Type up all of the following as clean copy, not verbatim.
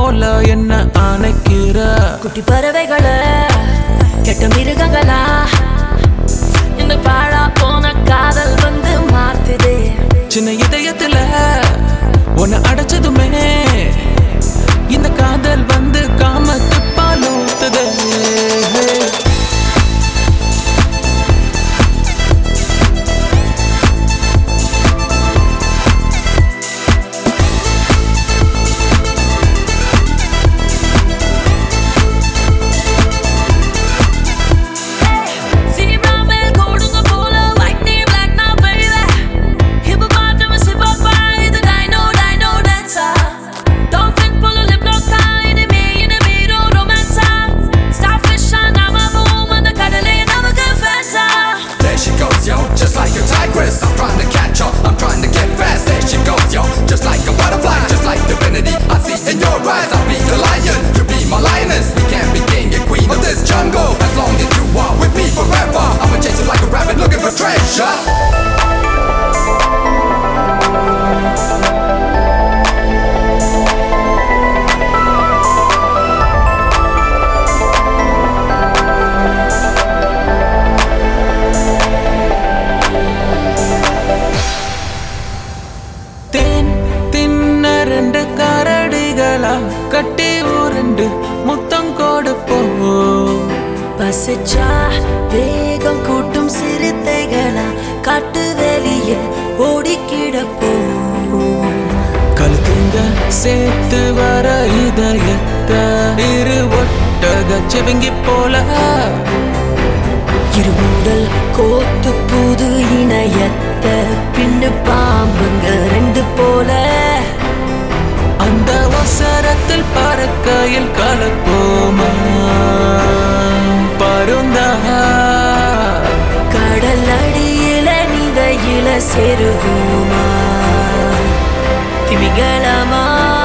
போல என்ன அணைக்கிற குட்டி பறவைகள கெட்ட மிருகங்களா இந்த பாழா போன காதல் வந்து மாத்துதே சின்ன இதயத்துல உன்னை அடைச்சதுமே இந்த காதல் வந்து காமத்து பாலூத்துதே Just like a tigress, I'm trying to catch her, I'm trying to get fast. There she goes, yo, just like a butterfly, just like divinity. I see in your eyes, I'll be the lion, you be my lioness. We can't be king and queen of this jungle as long as you are with me forever. I'ma chase you like a rabbit looking for treasure. கட்டி ஊரண்டு முத்தம் கொடுப்போம் பசிச்சா வேகம் கூட்டும் சிறுத்தைகளா காட்டு வெளியில் ஓடிக்கிடப்போம் கழுத்துங்க சேர்த்து வர இதயத்தை இரு ஒட்டக செவிங்கி போல இருமுடல் கோத்து புது இணையத்தை பின்னு பாம்புங்க ரெண்டு போல அந்த அவசரத்தில் பறக்கையில் கலப்போமா பருந்தா கடல் அடியில நிதையில செருவோமா திமிங்கலமா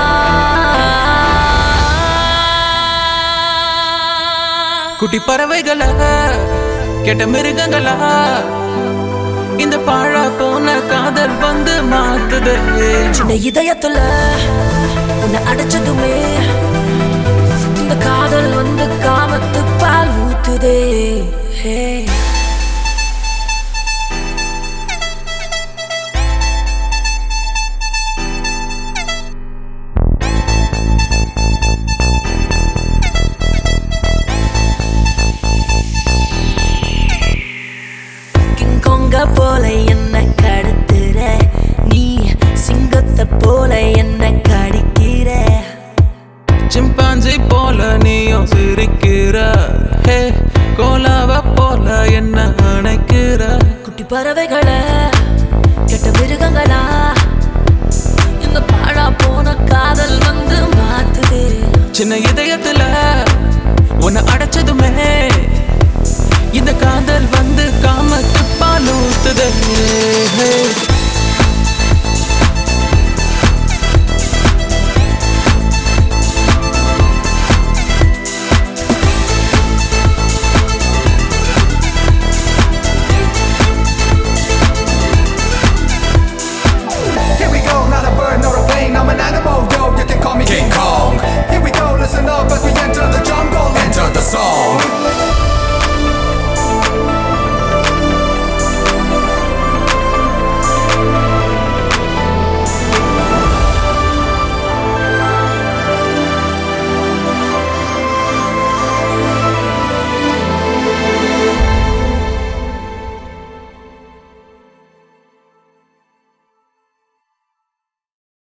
குட்டி பறவைகளா கெட்ட மிருகங்களா இந்த பாழா போன காதல் வந்து மாத்துதே சின்ன இதயத்துல உன்னை அடைச்சதுமே இந்த காதல் வந்து காமத்து பால் ஊத்துதே கிங்கொங்க போல என்ன கடத்துற நீ சிங்கத்தை போல என்ன கடிக்கிற சிம்பாஞ்சி போல நீயும் சிரிக்கிற ஹே கோலாவ போல என்ன அணைக்கிற குட்டி பறவைகள கெட்ட மிருகங்களா இந்த பாழா போன காதல் வந்து மாத்துதே சின்ன இதயத்துல உன்னை அடைச்சதுமே இந்த காதல் வந்து காமத்து பாலூத்துதே